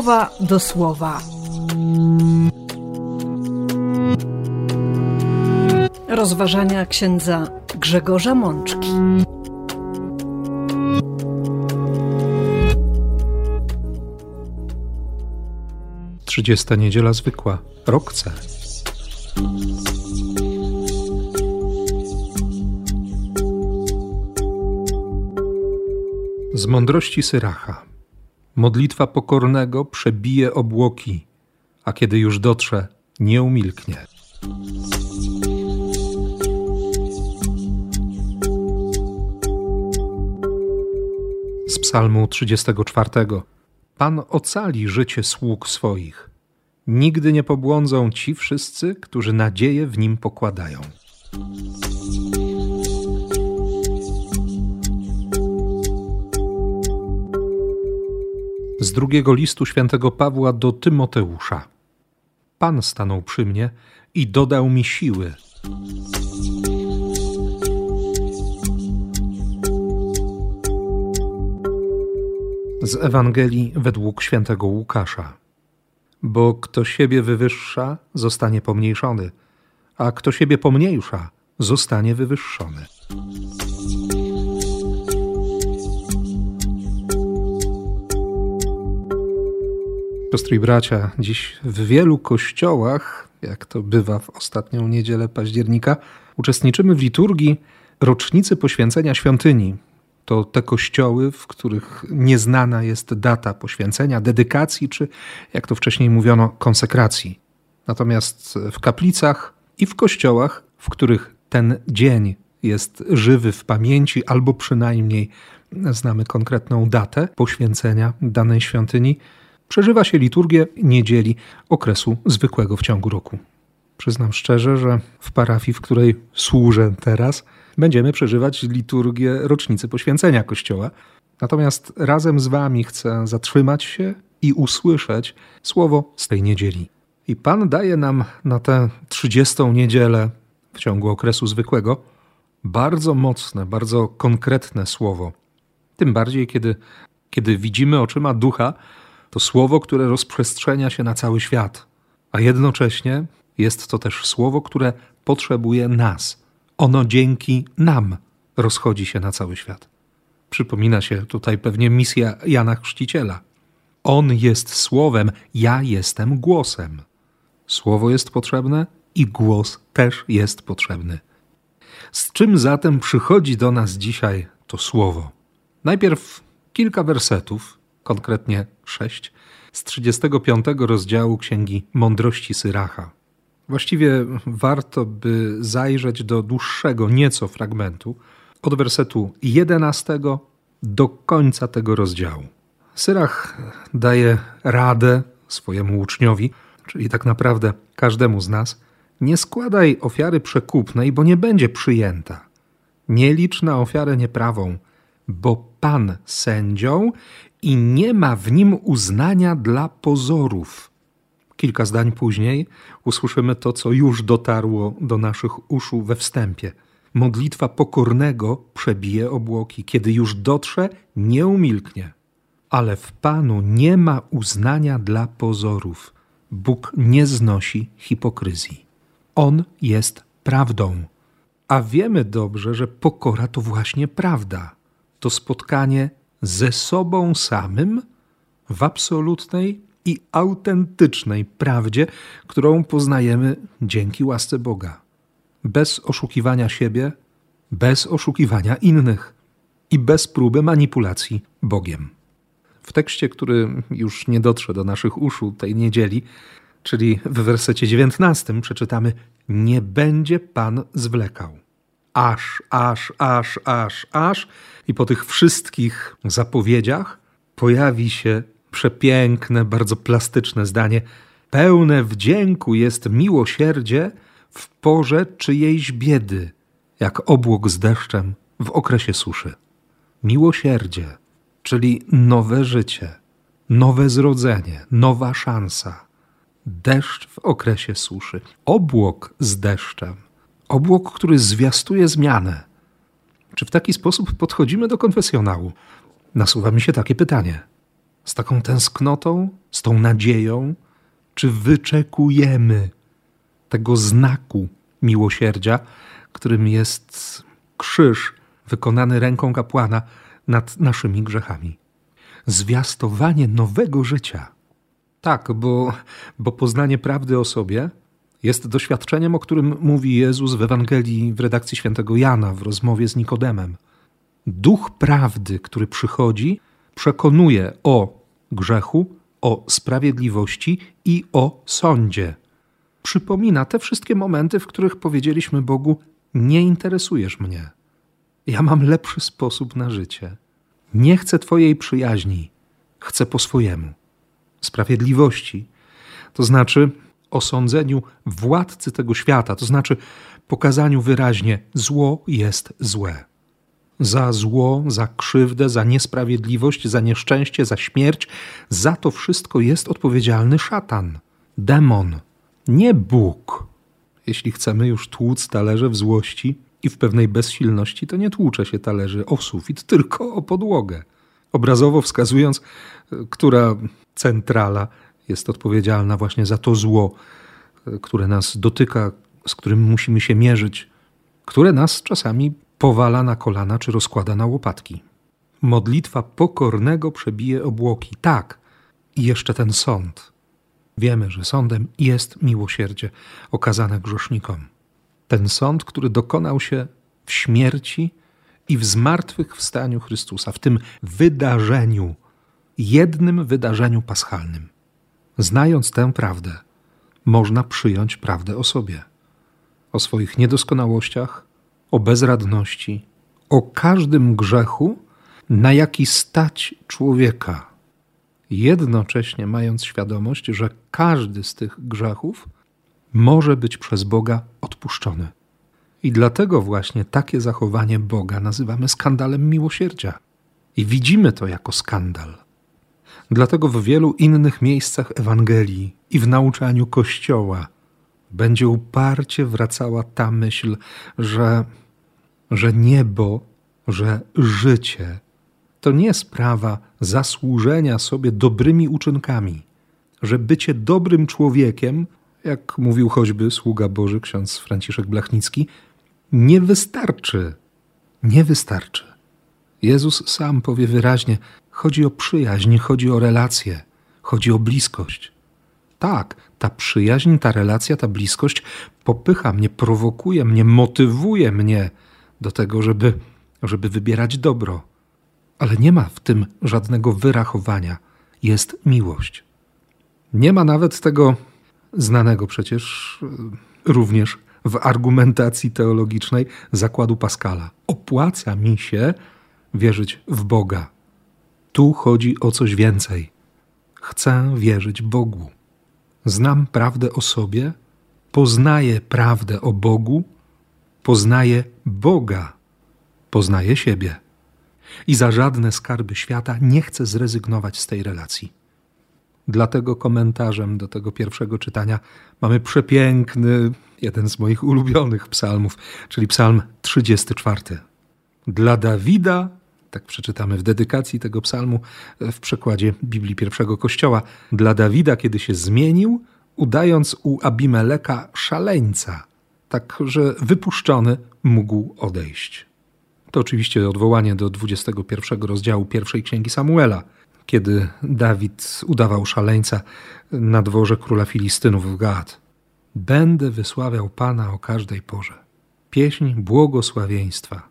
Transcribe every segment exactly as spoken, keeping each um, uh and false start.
słowa do słowa. Rozważania księdza Grzegorza Mączki. Trzydziesta niedziela zwykła, rok C. Z mądrości Syracha. Modlitwa pokornego przebije obłoki, a kiedy już dotrze, nie umilknie. Z psalmu trzydziestego czwartego. Pan ocali życie sług swoich. Nigdy nie pobłądzą ci wszyscy, którzy nadzieję w Nim pokładają. Z drugiego listu świętego Pawła do Tymoteusza. Pan stanął przy mnie i dodał mi siły. Z Ewangelii według świętego Łukasza. Bo kto siebie wywyższa, zostanie pomniejszony, a kto siebie pomniejsza, zostanie wywyższony. Siostry i bracia, dziś w wielu kościołach, jak to bywa w ostatnią niedzielę października, uczestniczymy w liturgii rocznicy poświęcenia świątyni. To te kościoły, w których nieznana jest data poświęcenia, dedykacji, czy jak to wcześniej mówiono, konsekracji. Natomiast w kaplicach i w kościołach, w których ten dzień jest żywy w pamięci, albo przynajmniej znamy konkretną datę poświęcenia danej świątyni, przeżywa się liturgię niedzieli okresu zwykłego w ciągu roku. Przyznam szczerze, że w parafii, w której służę teraz, będziemy przeżywać liturgię rocznicy poświęcenia Kościoła. Natomiast razem z wami chcę zatrzymać się i usłyszeć słowo z tej niedzieli. I Pan daje nam na tę trzydziestą niedzielę w ciągu okresu zwykłego bardzo mocne, bardzo konkretne słowo. Tym bardziej, kiedy, kiedy widzimy oczyma Ducha to słowo, które rozprzestrzenia się na cały świat. A jednocześnie jest to też słowo, które potrzebuje nas. Ono dzięki nam rozchodzi się na cały świat. Przypomina się tutaj pewnie misja Jana Chrzciciela. On jest słowem, ja jestem głosem. Słowo jest potrzebne i głos też jest potrzebny. Z czym zatem przychodzi do nas dzisiaj to słowo? Najpierw kilka wersetów, konkretnie sześć, z trzydziestego piątego rozdziału Księgi Mądrości Syracha. Właściwie warto by zajrzeć do dłuższego nieco fragmentu, od wersetu jedenastego do końca tego rozdziału. Syrach daje radę swojemu uczniowi, czyli tak naprawdę każdemu z nas: nie składaj ofiary przekupnej, bo nie będzie przyjęta. Nie licz na ofiarę nieprawą, bo Pan sędzią i nie ma w nim uznania dla pozorów. Kilka zdań później usłyszymy to, co już dotarło do naszych uszu we wstępie. Modlitwa pokornego przebije obłoki. Kiedy już dotrze, nie umilknie. Ale w Panu nie ma uznania dla pozorów. Bóg nie znosi hipokryzji. On jest prawdą. A wiemy dobrze, że pokora to właśnie prawda. To spotkanie ze sobą samym w absolutnej i autentycznej prawdzie, którą poznajemy dzięki łasce Boga. Bez oszukiwania siebie, bez oszukiwania innych i bez próby manipulacji Bogiem. W tekście, który już nie dotrze do naszych uszu tej niedzieli, czyli w wersecie dziewiętnastym przeczytamy: nie będzie Pan zwlekał. Aż, aż, aż, aż, aż i po tych wszystkich zapowiedziach pojawi się przepiękne, bardzo plastyczne zdanie: pełne wdzięku jest miłosierdzie w porze czyjejś biedy, jak obłok z deszczem w okresie suszy. Miłosierdzie, czyli nowe życie, nowe zrodzenie, nowa szansa. Deszcz w okresie suszy. Obłok z deszczem. Obłok, który zwiastuje zmianę. Czy w taki sposób podchodzimy do konfesjonału? Nasuwa mi się takie pytanie. z taką tęsknotą, z tą nadzieją, czy wyczekujemy tego znaku miłosierdzia, którym jest krzyż wykonany ręką kapłana nad naszymi grzechami. Zwiastowanie nowego życia. Tak, bo, bo poznanie prawdy o sobie jest doświadczeniem, o którym mówi Jezus w Ewangelii w redakcji świętego Jana w rozmowie z Nikodemem. Duch prawdy, który przychodzi, przekonuje o grzechu, o sprawiedliwości i o sądzie. Przypomina te wszystkie momenty, w których powiedzieliśmy Bogu: nie interesujesz mnie. Ja mam lepszy sposób na życie. Nie chcę Twojej przyjaźni. Chcę po swojemu. Sprawiedliwości, to znaczy osądzeniu władcy tego świata, to znaczy pokazaniu wyraźnie: zło jest złe. Za zło, za krzywdę, za niesprawiedliwość, za nieszczęście, za śmierć, za to wszystko jest odpowiedzialny szatan, demon, nie Bóg. Jeśli chcemy już tłuc talerze w złości i w pewnej bezsilności, to nie tłucze się talerzy o sufit, tylko o podłogę. Obrazowo wskazując, która centrala jest odpowiedzialna właśnie za to zło, które nas dotyka, z którym musimy się mierzyć, które nas czasami powala na kolana czy rozkłada na łopatki. Modlitwa pokornego przebije obłoki. Tak, i jeszcze ten sąd. Wiemy, że sądem jest miłosierdzie okazane grzesznikom. Ten sąd, który dokonał się w śmierci i w zmartwychwstaniu Chrystusa, w tym wydarzeniu, jednym wydarzeniu paschalnym. Znając tę prawdę, można przyjąć prawdę o sobie, o swoich niedoskonałościach, o bezradności, o każdym grzechu, na jaki stać człowieka, jednocześnie mając świadomość, że każdy z tych grzechów może być przez Boga odpuszczony. I dlatego właśnie takie zachowanie Boga nazywamy skandalem miłosierdzia. I widzimy to jako skandal. Dlatego w wielu innych miejscach Ewangelii i w nauczaniu Kościoła będzie uparcie wracała ta myśl, że, że niebo, że życie to nie sprawa zasłużenia sobie dobrymi uczynkami, że bycie dobrym człowiekiem, jak mówił choćby sługa Boży ksiądz Franciszek Blachnicki, nie wystarczy. Nie wystarczy. Jezus sam powie wyraźnie: chodzi o przyjaźń, chodzi o relacje, chodzi o bliskość. Tak, ta przyjaźń, ta relacja, ta bliskość popycha mnie, prowokuje mnie, motywuje mnie do tego, żeby, żeby wybierać dobro. Ale nie ma w tym żadnego wyrachowania. Jest miłość. Nie ma nawet tego znanego przecież również w argumentacji teologicznej zakładu Pascala. Opłaca mi się wierzyć w Boga. Tu chodzi o coś więcej. Chcę wierzyć Bogu. Znam prawdę o sobie, poznaję prawdę o Bogu, poznaję Boga, poznaję siebie. I za żadne skarby świata nie chcę zrezygnować z tej relacji. Dlatego komentarzem do tego pierwszego czytania mamy przepiękny, jeden z moich ulubionych psalmów, czyli psalm trzydziesty czwarty. Dla Dawida, tak przeczytamy w dedykacji tego psalmu w przekładzie Biblii Pierwszego Kościoła, dla Dawida, kiedy się zmienił, udając u Abimeleka szaleńca, tak że wypuszczony mógł odejść. To oczywiście odwołanie do dwudziestego pierwszego rozdziału pierwszej księgi Samuela, kiedy Dawid udawał szaleńca na dworze króla Filistynów w Gaat. Będę wysławiał Pana o każdej porze. Pieśń błogosławieństwa.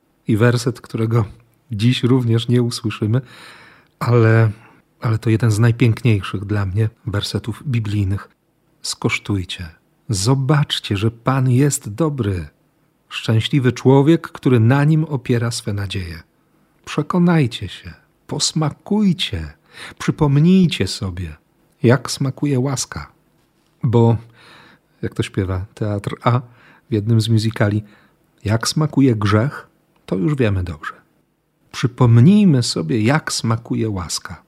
I werset, którego dziś również nie usłyszymy, ale, ale to jeden z najpiękniejszych dla mnie wersetów biblijnych. Skosztujcie, zobaczcie, że Pan jest dobry. Szczęśliwy człowiek, który na Nim opiera swe nadzieje. Przekonajcie się, posmakujcie, przypomnijcie sobie, jak smakuje łaska. Bo, jak to śpiewa Teatr A w jednym z musicali, jak smakuje grzech, to już wiemy dobrze. Przypomnijmy sobie, jak smakuje łaska.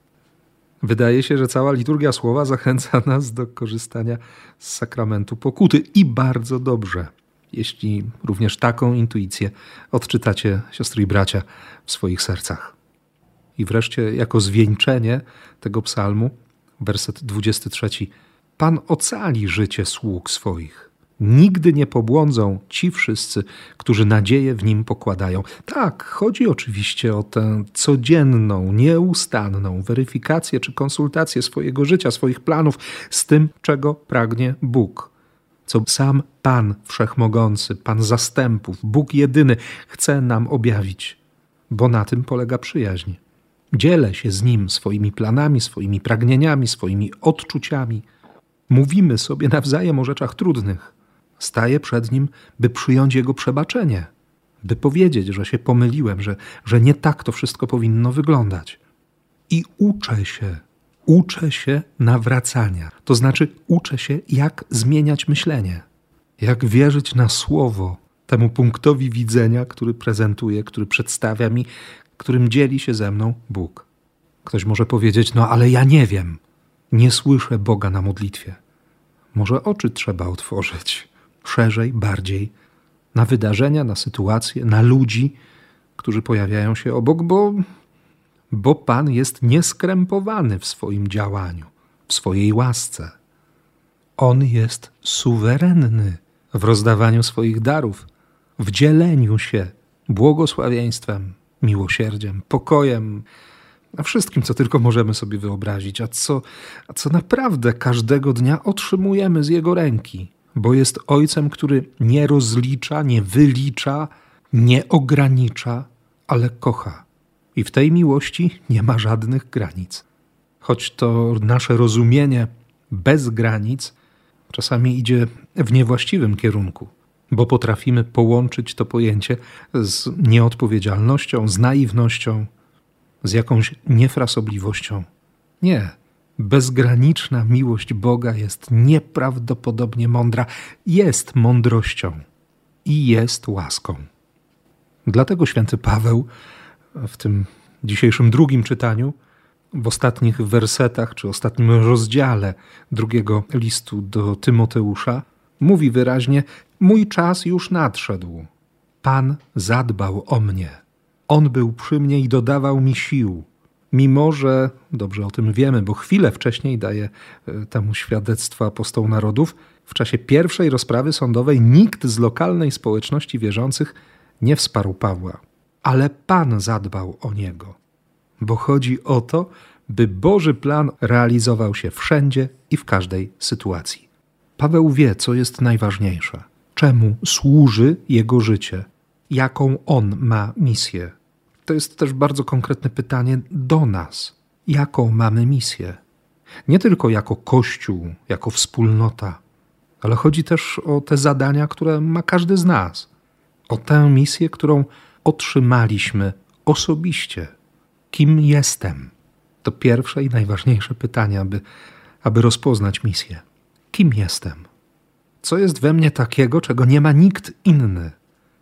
Wydaje się, że cała liturgia słowa zachęca nas do korzystania z sakramentu pokuty i bardzo dobrze, jeśli również taką intuicję odczytacie, siostry i bracia, w swoich sercach. I wreszcie jako zwieńczenie tego psalmu, werset dwudziesty trzeci. Pan ocali życie sług swoich. Nigdy nie pobłądzą ci wszyscy, którzy nadzieję w Nim pokładają. Tak, chodzi oczywiście o tę codzienną, nieustanną weryfikację czy konsultację swojego życia, swoich planów z tym, czego pragnie Bóg. Co sam Pan Wszechmogący, Pan zastępów, Bóg jedyny chce nam objawić, bo na tym polega przyjaźń. Dzielę się z Nim swoimi planami, swoimi pragnieniami, swoimi odczuciami. Mówimy sobie nawzajem o rzeczach trudnych. Staję przed Nim, by przyjąć Jego przebaczenie, by powiedzieć, że się pomyliłem, że, że nie tak to wszystko powinno wyglądać. I uczę się, uczę się nawracania. To znaczy uczę się, jak zmieniać myślenie, jak wierzyć na słowo temu punktowi widzenia, który prezentuje, który przedstawia mi, którym dzieli się ze mną Bóg. Ktoś może powiedzieć, no ale ja nie wiem, nie słyszę Boga na modlitwie. Może oczy trzeba otworzyć szerzej, bardziej, na wydarzenia, na sytuacje, na ludzi, którzy pojawiają się obok, bo, bo Pan jest nieskrępowany w swoim działaniu, w swojej łasce. On jest suwerenny w rozdawaniu swoich darów, w dzieleniu się błogosławieństwem, miłosierdziem, pokojem, a wszystkim, co tylko możemy sobie wyobrazić, a co, a co naprawdę każdego dnia otrzymujemy z Jego ręki, bo jest Ojcem, który nie rozlicza, nie wylicza, nie ogranicza, ale kocha. I w tej miłości nie ma żadnych granic. Choć to nasze rozumienie bez granic czasami idzie w niewłaściwym kierunku, bo potrafimy połączyć to pojęcie z nieodpowiedzialnością, z naiwnością, z jakąś niefrasobliwością. Nie. Bezgraniczna miłość Boga jest nieprawdopodobnie mądra, jest mądrością i jest łaską. Dlatego święty Paweł w tym dzisiejszym drugim czytaniu, w ostatnich wersetach czy ostatnim rozdziale drugiego listu do Tymoteusza, mówi wyraźnie: mój czas już nadszedł. Pan zadbał o mnie. On był przy mnie i dodawał mi sił. Mimo że, dobrze o tym wiemy, bo chwilę wcześniej daje temu świadectwo apostoł narodów, w czasie pierwszej rozprawy sądowej nikt z lokalnej społeczności wierzących nie wsparł Pawła. Ale Pan zadbał o niego. Bo chodzi o to, by Boży plan realizował się wszędzie i w każdej sytuacji. Paweł wie, co jest najważniejsze. Czemu służy jego życie? Jaką on ma misję? To jest też bardzo konkretne pytanie do nas. Jaką mamy misję? Nie tylko jako Kościół, jako wspólnota, ale chodzi też o te zadania, które ma każdy z nas. O tę misję, którą otrzymaliśmy osobiście. Kim jestem? To pierwsze i najważniejsze pytanie, aby, aby rozpoznać misję. Kim jestem? Co jest we mnie takiego, czego nie ma nikt inny?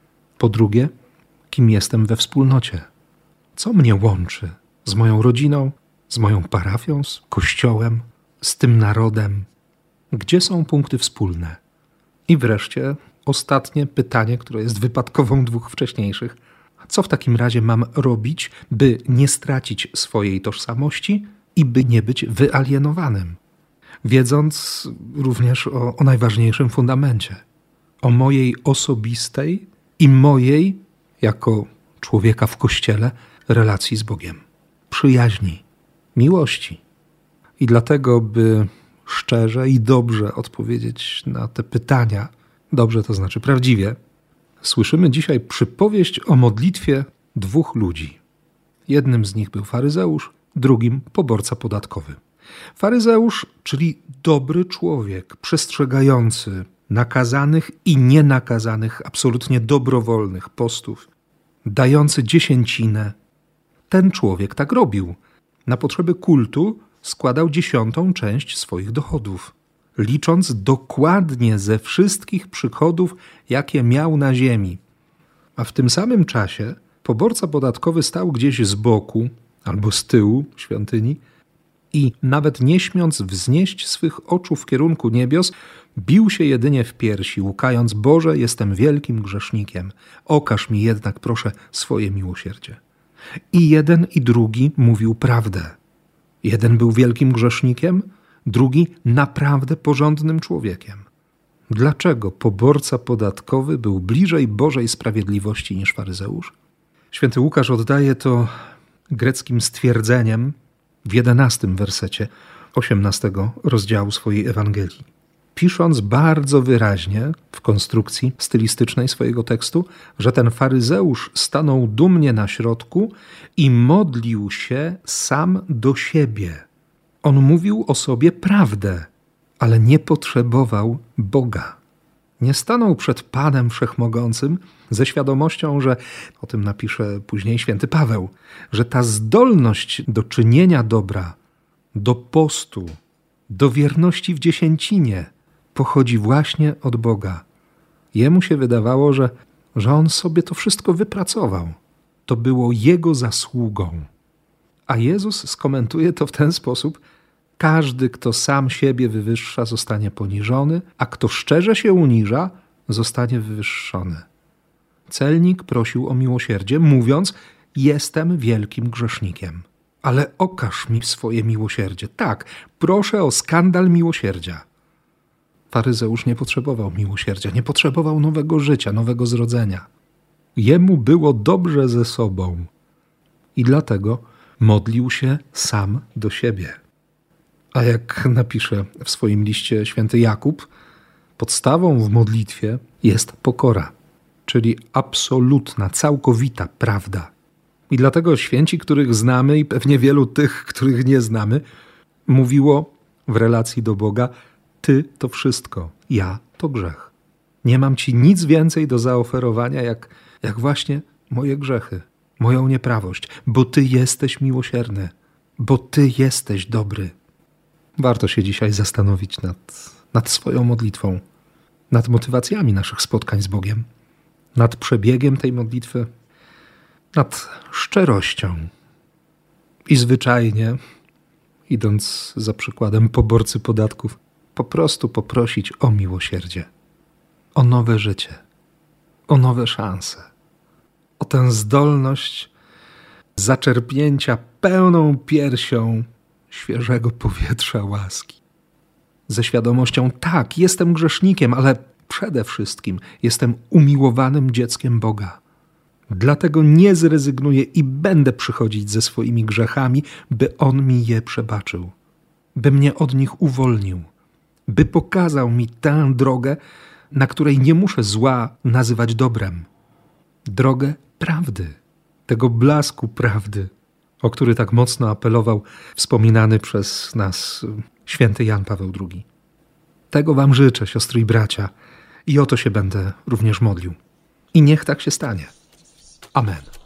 Po drugie, kim jestem we wspólnocie? Co mnie łączy z moją rodziną, z moją parafią, z Kościołem, z tym narodem? Gdzie są punkty wspólne? I wreszcie ostatnie pytanie, które jest wypadkową dwóch wcześniejszych. Co w takim razie mam robić, by nie stracić swojej tożsamości i by nie być wyalienowanym? Wiedząc również o, o najważniejszym fundamencie. O mojej osobistej i mojej, jako człowieka w Kościele, relacji z Bogiem. Przyjaźni, miłości. I dlatego, by szczerze i dobrze odpowiedzieć na te pytania, dobrze to znaczy prawdziwie, słyszymy dzisiaj przypowieść o modlitwie dwóch ludzi. Jednym z nich był faryzeusz, drugim poborca podatkowy. Faryzeusz, czyli dobry człowiek, przestrzegający nakazanych i nienakazanych, absolutnie dobrowolnych postów, dający dziesięcinę. Ten człowiek tak robił. Na potrzeby kultu składał dziesiątą część swoich dochodów, licząc dokładnie ze wszystkich przychodów, jakie miał na ziemi. A w tym samym czasie poborca podatkowy stał gdzieś z boku albo z tyłu świątyni i nawet nie śmiąc wznieść swych oczu w kierunku niebios, bił się jedynie w piersi, łukając: Boże, jestem wielkim grzesznikiem. Okaż mi jednak, proszę, swoje miłosierdzie. I jeden i drugi mówił prawdę. Jeden był wielkim grzesznikiem, drugi naprawdę porządnym człowiekiem. Dlaczego poborca podatkowy był bliżej Bożej sprawiedliwości niż faryzeusz? Święty Łukasz oddaje to greckim stwierdzeniem w jedenastym wersecie osiemnastego rozdziału swojej Ewangelii. Pisząc bardzo wyraźnie w konstrukcji stylistycznej swojego tekstu, że ten faryzeusz stanął dumnie na środku i modlił się sam do siebie. On mówił o sobie prawdę, ale nie potrzebował Boga. Nie stanął przed Panem Wszechmogącym ze świadomością, że, o tym napisze później święty Paweł, że ta zdolność do czynienia dobra, do postu, do wierności w dziesięcinie pochodzi właśnie od Boga. Jemu się wydawało, że, że on sobie to wszystko wypracował. To było jego zasługą. A Jezus skomentuje to w ten sposób: każdy, kto sam siebie wywyższa, zostanie poniżony, a kto szczerze się uniża, zostanie wywyższony. Celnik prosił o miłosierdzie, mówiąc: jestem wielkim grzesznikiem, ale okaż mi swoje miłosierdzie. Tak, proszę o skandal miłosierdzia. Faryzeusz nie potrzebował miłosierdzia, nie potrzebował nowego życia, nowego zrodzenia. Jemu było dobrze ze sobą i dlatego modlił się sam do siebie. A jak napisze w swoim liście święty Jakub, podstawą w modlitwie jest pokora, czyli absolutna, całkowita prawda. I dlatego święci, których znamy i pewnie wielu tych, których nie znamy, mówiło w relacji do Boga: Ty to wszystko, ja to grzech. Nie mam Ci nic więcej do zaoferowania, jak, jak właśnie moje grzechy, moją nieprawość, bo Ty jesteś miłosierny, bo Ty jesteś dobry. Warto się dzisiaj zastanowić nad, nad swoją modlitwą, nad motywacjami naszych spotkań z Bogiem, nad przebiegiem tej modlitwy, nad szczerością. I zwyczajnie, idąc za przykładem poborcy podatków, po prostu poprosić o miłosierdzie, o nowe życie, o nowe szanse, o tę zdolność zaczerpnięcia pełną piersią świeżego powietrza łaski. Ze świadomością: tak, jestem grzesznikiem, ale przede wszystkim jestem umiłowanym dzieckiem Boga. Dlatego nie zrezygnuję i będę przychodzić ze swoimi grzechami, by On mi je przebaczył, by mnie od nich uwolnił, by pokazał mi tę drogę, na której nie muszę zła nazywać dobrem. Drogę prawdy, tego blasku prawdy, o który tak mocno apelował wspominany przez nas święty Jan Paweł drugi. Tego wam życzę, siostry i bracia, i o to się będę również modlił. I niech tak się stanie. Amen.